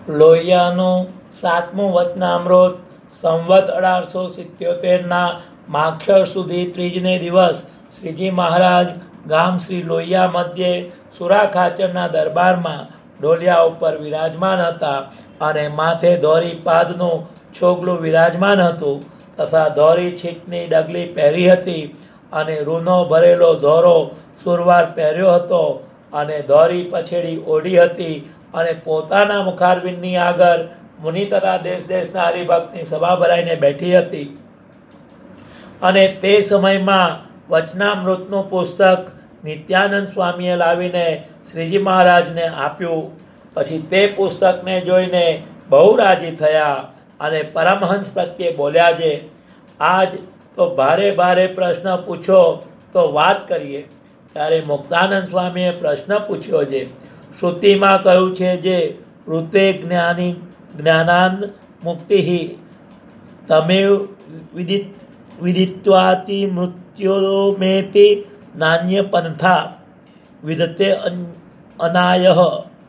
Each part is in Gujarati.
લોહિયાનું 7મું વચનામૃત સંવત 1877ના માક્ષર સુધી ત્રીજને દિવસ શ્રીજી મહારાજ ગામ શ્રી લોહિયા મધ્યે સુરા ખાચરના દરબારમાં ઢોલિયા ઉપર વિરાજમાન હતા અને માથે ધોરી પાદનું છોગલું વિરાજમાન હતું તથા ધોરી છીટની ડગલી પહેરી હતી અને રૂનો ભરેલો ધોરો સુરવાર પહેર્યો હતો અને ધોરી પછેડી ઓઢી હતી અને પોતાના મુખારવિંદની આગળ મુનિ તથા દેશ દેશના હરિભક્તની સભા ભરાઈને બેઠી હતી. અને તે સમયમાં વચનામૃતનું પુસ્તક નિત્યાનંદ સ્વામીએ લાવીને શ્રીજી મહારાજને આપ્યું. પછી તે પુસ્તકને જોઈને બહુ રાજી થયા અને પરમહંસ પ્રત્યે બોલ્યા છે, આજ તો ભારે ભારે પ્રશ્ન પૂછો તો વાત કરીએ. ત્યારે મુક્તાનંદ સ્વામીએ પ્રશ્ન પૂછ્યો છે. શ્રુતિમાં કહ્યું છે જે ઋતે જ્ઞાનાંદ મુક્તિ તમે વિદિત્વાતિ મૃત્યોમેપી નાન્ય પંથા વિદતે અનાયઃ.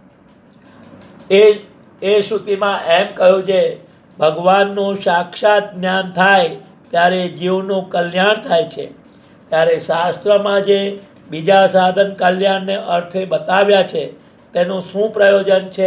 એ શ્રુતિમાં એમ કહ્યું છે ભગવાનનું સાક્ષાત જ્ઞાન થાય ત્યારે જીવનું કલ્યાણ થાય છે. ત્યારે શાસ્ત્રમાં જે બીજા સાધન કલ્યાણને અર્થે બતાવ્યા છે તેનું શું પ્રયોજન છે?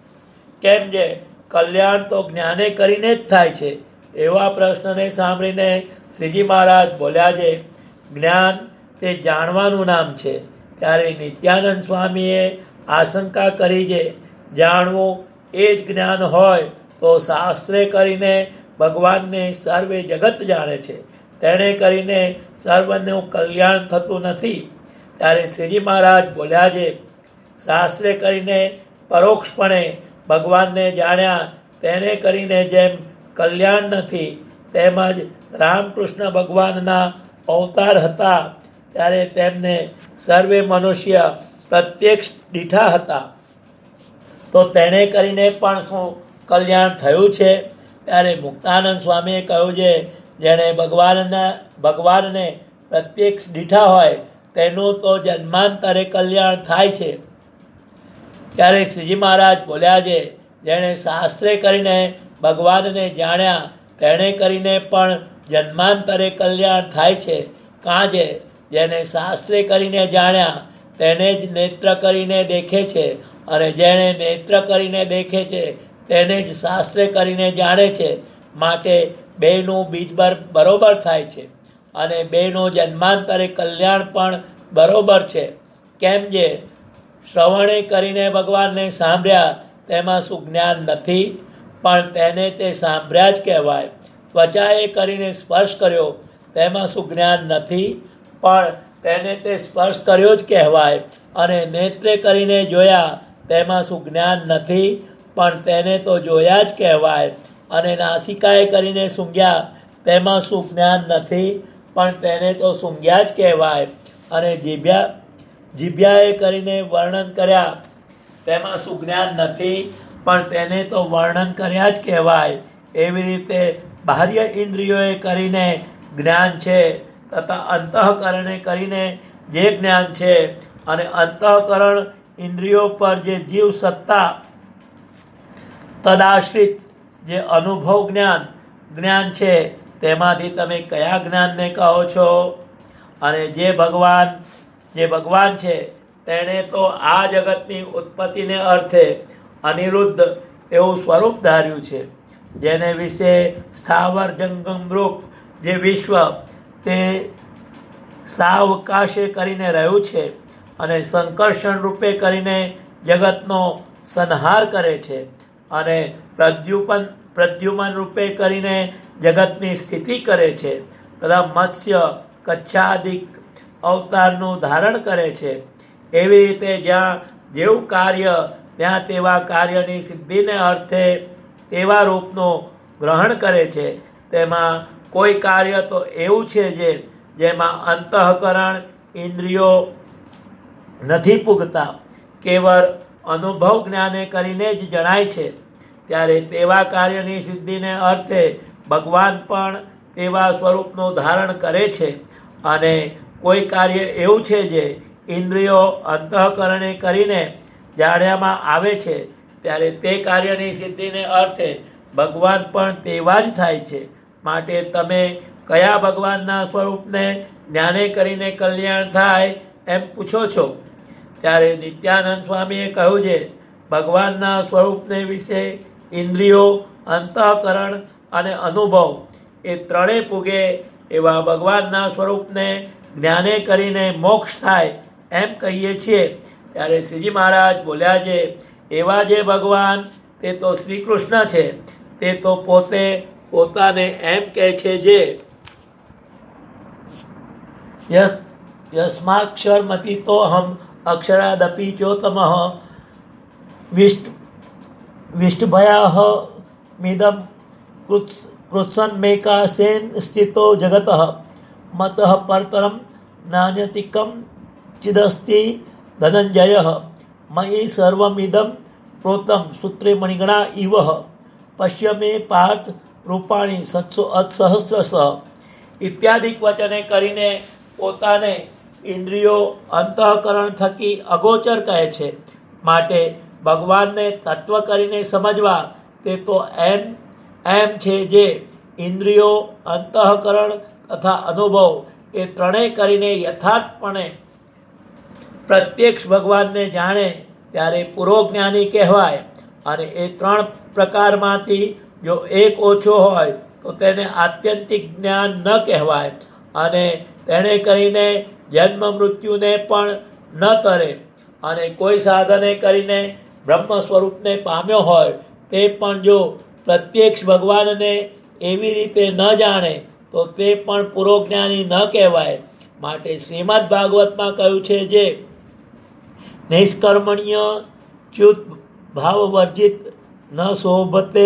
કેમ જે કલ્યાણ તો જ્ઞાને કરીને જ થાય છે. એવા પ્રશ્નને સાંભળીને શ્રીજી મહારાજ બોલ્યા છે, જ્ઞાન તે જાણવાનું નામ છે. ત્યારે નિત્યાનંદ સ્વામીએ આશંકા કરી છે, જાણવું એ જ જ્ઞાન હોય તો શાસ્ત્રે કરીને ભગવાનને સર્વે જગત જાણે છે, તેણે કરીને સર્વનું કલ્યાણ થતું નથી. ત્યારે શ્રીજી મહારાજ બોલ્યા છે, શાસ્ત્રે કરીને પરોક્ષપણે ભગવાનને જાણ્યા તેને કરીને જેમ કલ્યાણ નથી તેમજ રામકૃષ્ણ ભગવાનના અવતાર હતા ત્યારે તેમને સર્વે મનુષ્ય પ્રત્યક્ષ દીઠા હતા તો તેણે કરીને પણ શું કલ્યાણ થયું છે? ત્યારે મુક્તાનંદ સ્વામીએ કહ્યું છે જેણે ભગવાનને પ્રત્યક્ષ દીઠા હોય તેનું તો જન્માંતરે કલ્યાણ થાય છે. ત્યારે શ્રીજી મહારાજ બોલ્યા છે, જેણે શાસ્ત્રે કરીને ભગવાનને જાણ્યા તેણે કરીને પણ જન્માંતરે કલ્યાણ થાય છે. કાંજે જેને શાસ્ત્રે કરીને જાણ્યા તેને જ નેત્ર કરીને દેખે છે અને જેણે નેત્ર કરીને દેખે છે તેને જ શાસ્ત્રે કરીને જાણે છે. માટે બેનું બીજ બરોબર થાય છે અને બેનું જન્માંતરે કલ્યાણ પણ બરોબર છે. કેમ જે શ્રવણે કરીને ભગવાનને સાંભળ્યા તેમાં શું જ્ઞાન નથી? પણ તેને તે સાંભળ્યા જ કહેવાય. ત્વચાએ કરીને સ્પર્શ કર્યો તેમાં શું જ્ઞાન નથી? પણ તેને તે સ્પર્શ કર્યો જ કહેવાય. અને નેત્રે કરીને જોયા તેમાં શું જ્ઞાન નથી? પણ તેને તો જોયા જ કહેવાય. અને નાસિકાએ કરીને સૂંઘ્યા તેમાં શું જ્ઞાન નથી? પણ તેને તો સૂંઘ્યા જ કહેવાય. અને જીભ્યાએ કરીને વર્ણન કર્યા તેમાં શું જ્ઞાન નથી? પણ તેને તો વર્ણન કર્યા જ કહેવાય. એવી રીતે બાહ્ય ઇન્દ્રિયોએ કરીને જ્ઞાન છે તથા અંતઃકરણે કરીને જે જ્ઞાન છે અને અંતઃકરણ ઇન્દ્રિયો પર જે જીવ સત્તા તદાશ્રિત જે અનુભવ જ્ઞાન છે તેમાંથી તમે કયા જ્ઞાનને કહો છો? અને જે ભગવાન છે તેણે તો આ જગતની ઉત્પત્તિને અર્થે અનિરુદ્ધ એવું સ્વરૂપ ધાર્યું છે, જેને વિશે સ્થાવર જંગમ રૂપ જે વિશ્વ તે સાવકાશે કરીને રહ્યું છે અને સંકર્ષણ રૂપે કરીને જગતનો સંહાર કરે છે અને પ્રદ્યુમન રૂપે કરીને જગતની સ્થિતિ કરે છે તથા મત્સ્ય કચ્છાદિક અવતારનું ધારણ કરે છે. એવી રીતે જ્યાં જેવું કાર્ય ત્યાં તેવા કાર્યની સિદ્ધિને અર્થે તેવા રૂપનું ગ્રહણ કરે છે. તેમાં કોઈ કાર્ય તો એવું છે જેમાં અંતઃકરણ ઇન્દ્રિયો નથી પૂગતા, કેવળ અનુભવ જ્ઞાને કરીને જ જણાય છે. ત્યારે તેવા કાર્યની સિદ્ધિને અર્થે ભગવાન પણ તેવા સ્વરૂપનું ધારણ કરે છે. અને કોઈ કાર્ય એવું છે જે ઇન્દ્રિયો અંતઃકરણે કરીને જાણ્યામાં આવે છે ત્યારે તે કાર્યની સિદ્ધિને અર્થે ભગવાન પણ તેવા જ થાય છે. માટે તમે કયા ભગવાનના સ્વરૂપને જ્ઞાને કરીને કલ્યાણ થાય એમ પૂછો છો? ત્યારે નિત્યાનંદ સ્વામીએ કહ્યું છે, ભગવાનના સ્વરૂપને વિશે ઇન્દ્રિયો, અંતઃકરણ અને અનુભવ એ ત્રણેય પૂગે એવા ભગવાનના સ્વરૂપને જ્ઞાને કરીને મોક્ષ થાય એમ કહીએ છીએ. ત્યારે શ્રીજી મહારાજ બોલ્યા છે, એવા જે ભગવાન તે તો શ્રી કૃષ્ણ છે. તે તો પોતે પોતાને એમ કહે છે જે યસ્માક્ષરમતીતો હમ અક્ષરાદપી ચોતમઃ વિષ્ટભયાહ મિદમ કૃત્સન્મેકાસેન સ્થિતો જગતઃ મતઃ પરતરમ નાન્યતિકમ ચિદસ્તિ ધનંજય મયી સર્વમિદમ પ્રોતમ સૂત્રે મણિગણા ઇવ પશ્ય મે પાર્થ રૂપાણી સત્સો અસહસ્રશ ઇત્યાદિક વચને કરીને પોતાને ઇન્દ્રિયો, અંતઃકરણ થકી અગોચર કહે છે. માટે ભગવાનને તત્વ કરીને સમજવા તે તો એમ છે જે ઇન્દ્રિયો, અંતઃકરણ તથા અનુભવ એ ત્રણેય કરીને યથાર્થપણે પ્રત્યક્ષ ભગવાનને જાણે ત્યારે પૂર્વજ્ઞાની કહેવાય. અને એ ત્રણ પ્રકારમાંથી જો એક ઓછો હોય તો તેને આત્યંતિક જ્ઞાન ન કહેવાય. અને તેણે કરીને જન્મ મૃત્યુને પણ ન તરે. અને કોઈ સાધને કરીને બ્રહ્મ સ્વરૂપને પામ્યો હોય તે પણ જો પ્રત્યક્ષ ભગવાનને એવી રીતે ન જાણે તો તે પણ પૂર્વજ્ઞાની ન કહેવાય. માટે શ્રીમદ ભાગવતમાં કહ્યું છે જે નૈષ્કર્મણ્ય ચ્યુત ભાવવર્જિત ન શોભતે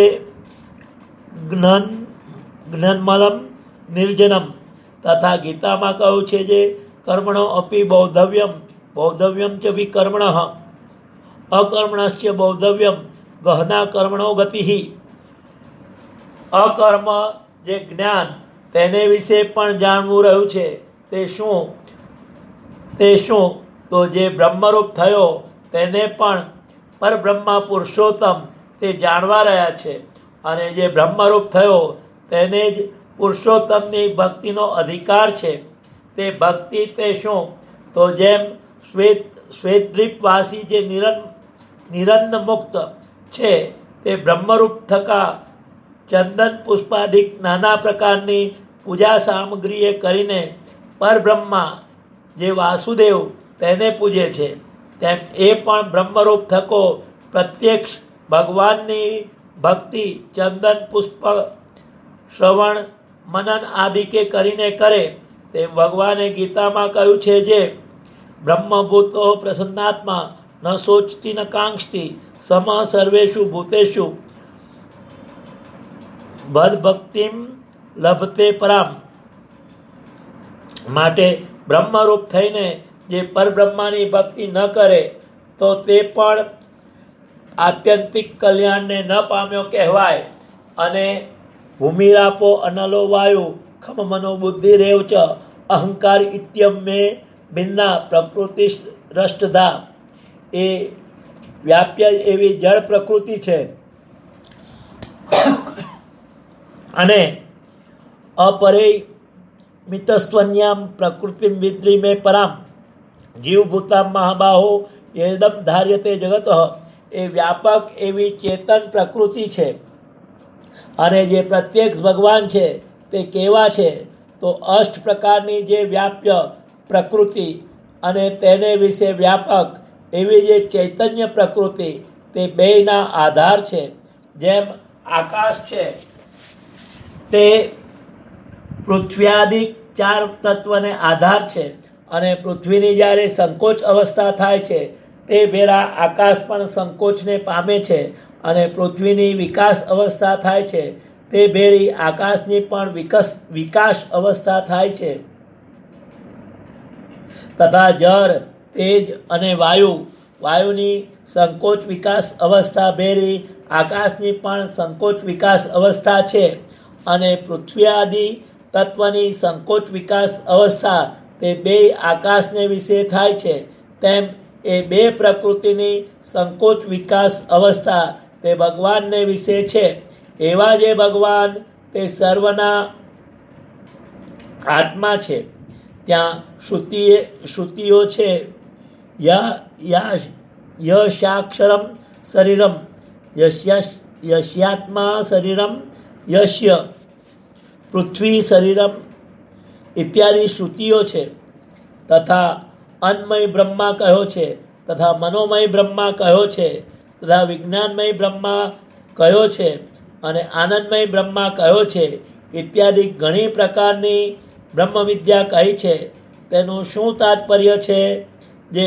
જ્ઞાનમલમ નિર્જનમ. તથા ગીતામાં કહ્યું છે જે કર્મણો અપી બૌદ્ધવ્યમ ચ વિકર્મણ અકર્મણસ્ય બૌદ્ધવ્યમ ગહના કર્મણો ગતિ. અકર્મ જે જ્ઞાન તેને વિશે પણ જાણવું રહ્યું છે તે શું તો જે બ્રહ્મરૂપ થયો તેને પણ પરબ્રહ્મા પુરુષોત્તમ તે જાણવા રહ્યા છે. અને જે બ્રહ્મરૂપ થયો તેને જ પુરુષોત્તમની ભક્તિનો અધિકાર છે. તે ભક્તિ તે શું તો જેમ શ્વેતદ્વીપવાસી જે નિરંદ મુક્ત છે તે બ્રહ્મરૂપ થકા ચંદન પુષ્પાદિક નાના પ્રકારની પૂજા સામગ્રીએ કરીને પરબ્રહ્મા જે વાસુદેવ તેને પૂજે છે, તેમ એ પણ બ્રહ્મરૂપ થકો પ્રત્યક્ષ ભગવાનની ભક્તિ ચંદન પુષ્પ શ્રવણ મનન આદિકે કરીને કરે. તે ભગવાને ગીતામાં કહ્યું છે જે બ્રહ્મભૂતો પ્રસન્નાત્મા ન શોચતી ન કાંક્ષતી સમ સર્વેષુ ભૂતેષુ ભક્તિમ લભતે પરામ. માટે બ્રહ્મરૂપ થઈને જે પરબ્રહ્માની ભક્તિ ન કરે તો તે પણ આત્યંતિક કલ્યાણને ન પામ્યો કહેવાય. અને ભૂમિરાપો અનલો વાયુ ખમ મનો બુદ્ધિ રેવ ચ અહંકાર ઇત્યમ મે ભિન્ના પ્રકૃતિ રષ્ટધા. એ વ્યાપ્ય એવી જળ પ્રકૃતિ છે અને અપરે મિતસ્ત્વન્યામ પ્રકૃતિ વિદ્રી મે પરામ જીવભૂતામ મહાબાહો યેદમ ધાર્યતે જગત. એ વ્યાપક એવી ચેતન પ્રકૃતિ છે. અને જે પ્રત્યક્ષ ભગવાન છે તે કેવા છે તો અષ્ટ પ્રકારની જે વ્યાપ્ય પ્રકૃતિ અને તેને વિશે વ્યાપક એવી જે ચૈતન્ય પ્રકૃતિ તે બેયના આધાર છે. જેમ આકાશ છે તે પૃથ્વ્યાદિક 4 તત્વને આધાર છે. અને પૃથ્વીની જ્યારે સંકોચ અવસ્થા થાય છે તે ભેરા આકાશ પણ સંકોચને પામે છે. અને પૃથ્વીની વિકાસ અવસ્થા થાય છે તે ભેરી આકાશની પણ વિકાસ અવસ્થા થાય છે. તથા જળ, તેજ અને વાયુની સંકોચ વિકાસ અવસ્થા ભેરી આકાશની પણ સંકોચ વિકાસ અવસ્થા છે. અને પૃથ્વી આદિ તત્વની સંકોચ વિકાસ અવસ્થા તે બે આકાશને વિશે થાય છે. તેમ એ બે પ્રકૃતિની સંકોચ વિકાસ અવસ્થા તે ભગવાનને વિશે છે. એવા જે ભગવાન તે સર્વના આત્મા છે. ત્યાં શ્રુતિઓ છે યશાક્ષરમ શરીરમ યશ્યાત્મા શરીરમ યશ્ય પૃથ્વી શરીરમ ઇત્યાદિ શ્રુતિઓ છે. તથા અન્નમય બ્રહ્મા કહ્યો છે, તથા મનોમય બ્રહ્મા કહ્યો છે, તથા વિજ્ઞાનમય બ્રહ્મા કહ્યો છે અને આનંદમય બ્રહ્મા કહ્યો છે. ઇત્યાદિ ઘણી પ્રકારની બ્રહ્મ વિદ્યા કહી છે. તેનું શું તાત્પર્ય છે? જે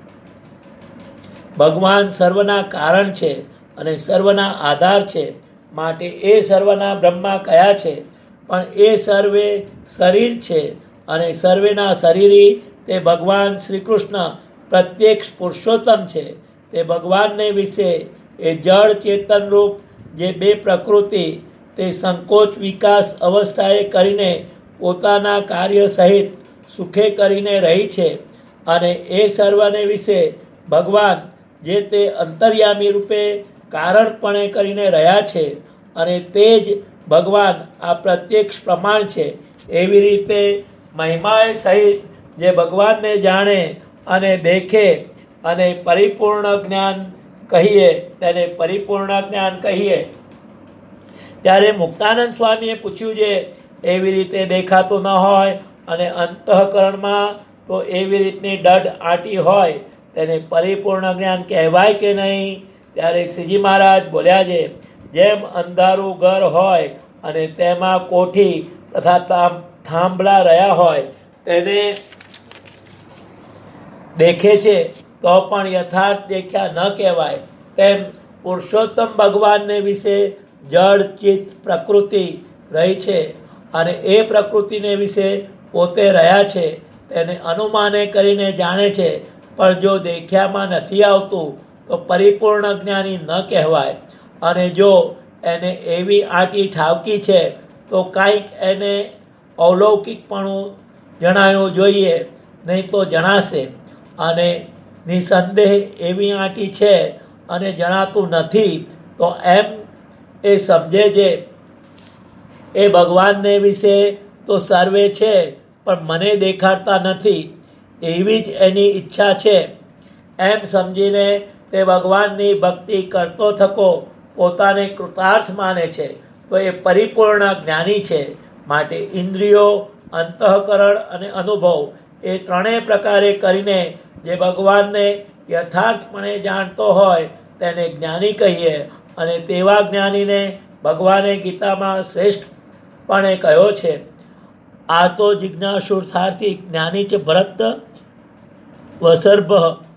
ભગવાન સર્વના કારણ છે અને સર્વના આધાર છે, માટે એ સર્વના બ્રહ્મા કયા છે. પણ એ સર્વે શરીર છે અને સર્વેના શરીરી તે ભગવાન શ્રી કૃષ્ણ પ્રત્યક્ષ પુરુષોત્તમ છે. તે ભગવાનને વિશે એ જળ ચેતનરૂપ જે બે પ્રકૃતિ તે સંકોચ વિકાસ અવસ્થાએ કરીને પોતાના કાર્ય સહિત સુખે કરીને રહી છે. અને એ સર્વને વિશે ભગવાન જે તે અંતર્યામી રૂપે કારણપણે કરીને રહ્યા છે અને તે જ ભગવાન આ પ્રત્યક્ષ પ્રમાણ છે. એવી રીતે મહિમાએ સહિત જે ભગવાનને જાણે અને દેખે અને પરિપૂર્ણ જ્ઞાન કહીએ તેને પરિપૂર્ણ જ્ઞાન કહીએ. ત્યારે મુક્તાનંદ સ્વામીએ પૂછ્યું છે એવી રીતે દેખાતું ન હોય અને અંતઃકરણમાં તો એવી રીતની દઢ આંટી હોય તેને પરિપૂર્ણ જ્ઞાન કહેવાય કે નહીં? ત્યારે શ્રીજી મહારાજ બોલ્યા છે, જેમ અંધારું ઘર હોય અને તેમાં કોઠી તથા થાંભલા રહ્યા હોય તેને દેખે છે તો પણ યથાર્થ દેખ્યા ન કહેવાય, તેમ પુરુષોત્તમ ભગવાનને વિશે જળ ચિત્ત પ્રકૃતિ રહી છે અને એ પ્રકૃતિને વિશે પોતે રહ્યા છે તેને અનુમાને કરીને જાણે છે. પણ જો દેખ્યામાં નથી આવતું તો પરિપૂર્ણ જ્ઞાની ન કહેવાય. અને જો એને એવી આંટી ઠાવકી છે તો કાંઈક એને અવલૌકિકપણું જણાવવું જોઈએ, નહીં તો જણાશે. અને નિસંદેહ એવી આંટી છે અને જણાતું નથી તો એમ એ સમજે છે એ ભગવાનને વિશે તો સર્વે છે પણ મને દેખાડતા નથી એવી જ એની ઈચ્છા છે. એમ સમજીને તે ભગવાનની ભક્તિ કરતો થકો પોતાને કૃતાર્થ માને છે તો એ પરિપૂર્ણ જ્ઞાની છે. માટે ઇન્દ્રિયો, અંતઃકરણ અને અનુભવ એ ત્રણેય પ્રકારે કરીને જે ભગવાનને યથાર્થપણે જાણતો હોય તેને જ્ઞાની કહીએ. અને તેવા જ્ઞાનીને ભગવાને ગીતામાં શ્રેષ્ઠપણે કહ્યો છે. આ તો જિજ્ઞાસુર્થાર્થી જ્ઞાની છે ભરત વસર્ભ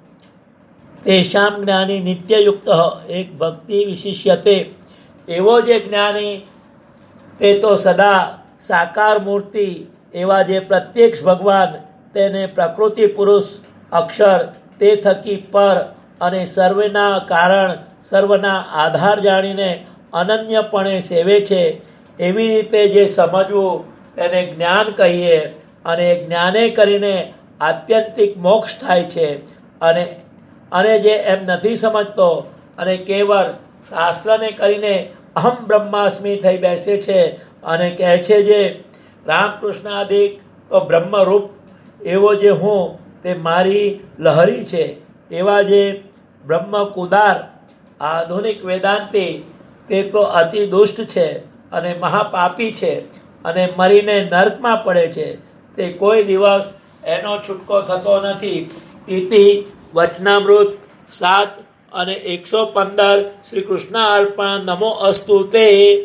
તેષામ જ્ઞાની નિત્યયુક્ત એક ભક્તિ વિશિષ્યતે. એવો જે જ્ઞાની તે તો સદા સાકાર મૂર્તિ એવા જે પ્રત્યક્ષ ભગવાન તેને પ્રકૃતિ પુરુષ અક્ષર તે થકી પર અને સર્વના કારણ સર્વના આધાર જાણીને અનન્યપણે સેવે છે. એવી રીતે જે સમજવું તેને જ્ઞાન કહીએ. અને જ્ઞાને કરીને આત્યંતિક મોક્ષ થાય છે. અને જે એમ નથી સમજતો અને કેવળ શાસ્ત્રને કરીને અહમ બ્રહ્માસ્મિ થઈ બેસે છે અને કહે છે જે રામકૃષ્ણાદિક તો બ્રહ્મરૂપ એવો જે હું તે મારી લહરી છે. એવા જે બ્રહ્મ કુદાર આધુનિક વેદાંતી તે તો અતિ દુષ્ટ છે અને મહાપાપી છે અને મરીને નર્કમાં પડે છે. તે કોઈ દિવસ એનો છૂટકો થતો નથી. ઇતિ વચનામૃત 7 અને 115 શ્રી કૃષ્ણ અર્પણ નમો અસ્તુ તે.